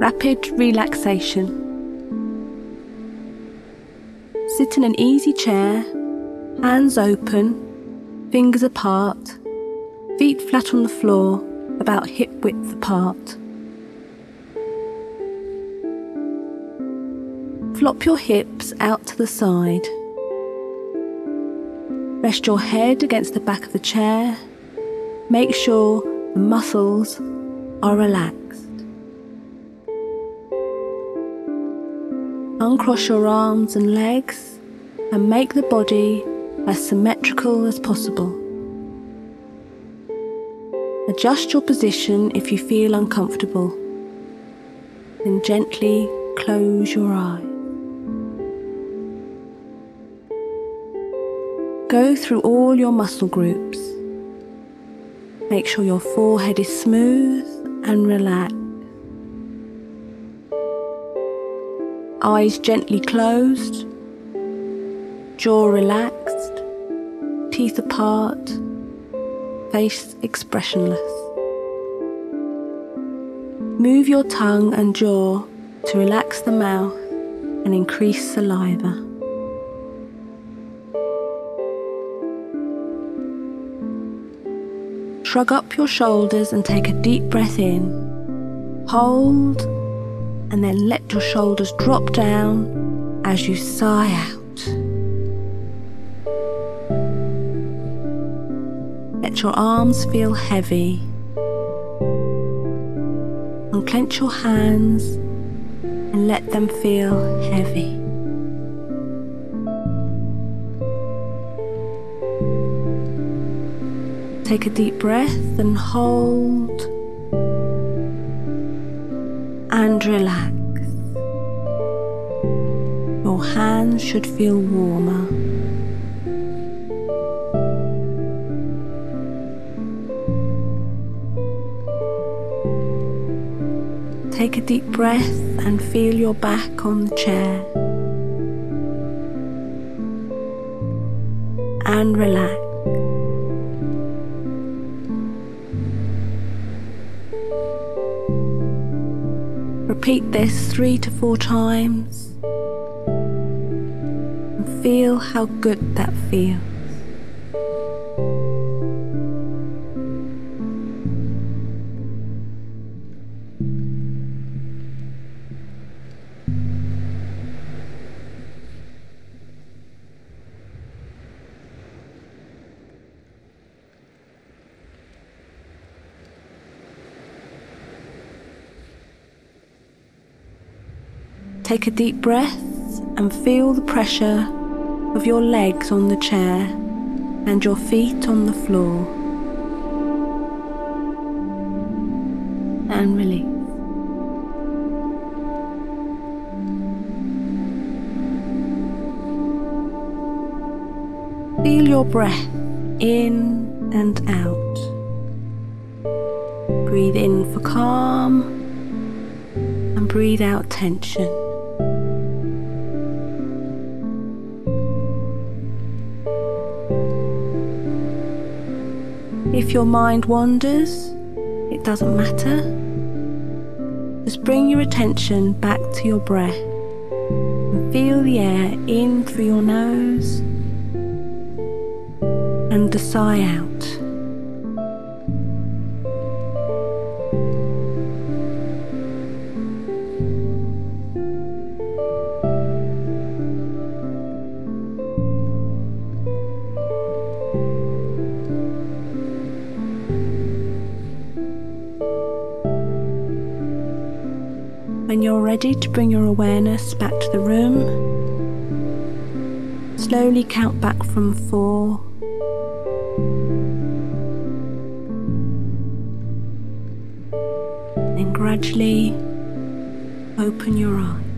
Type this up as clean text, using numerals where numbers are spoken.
Rapid relaxation. Sit in an easy chair, hands open, fingers apart, feet flat on the floor, about hip width apart. Flop your hips out to the side. Rest your head against the back of the chair. Make sure the muscles are relaxed. Uncross your arms and legs and make the body as symmetrical as possible. Adjust your position if you feel uncomfortable. Then gently close your eyes. Go through all your muscle groups. Make sure your forehead is smooth and relaxed. Eyes gently closed, jaw relaxed, teeth apart, face expressionless. Move your tongue and jaw to relax the mouth and increase saliva. Shrug up your shoulders and take a deep breath in. Hold, and then let your shoulders drop down as you sigh out. Let your arms feel heavy. Unclench your hands and let them feel heavy. Take a deep breath and hold and relax. Your hands should feel warmer. Take a deep breath and feel your back on the chair. And relax. Repeat this 3 to 4 times and feel how good that feels. Take a deep breath and feel the pressure of your legs on the chair and your feet on the floor. And release. Feel your breath in and out. Breathe in for calm and breathe out tension. If your mind wanders, it doesn't matter. Just bring your attention back to your breath and feel the air in through your nose and the sigh out. When you're ready to bring your awareness back to the room, slowly count back from 4. Then gradually open your eyes.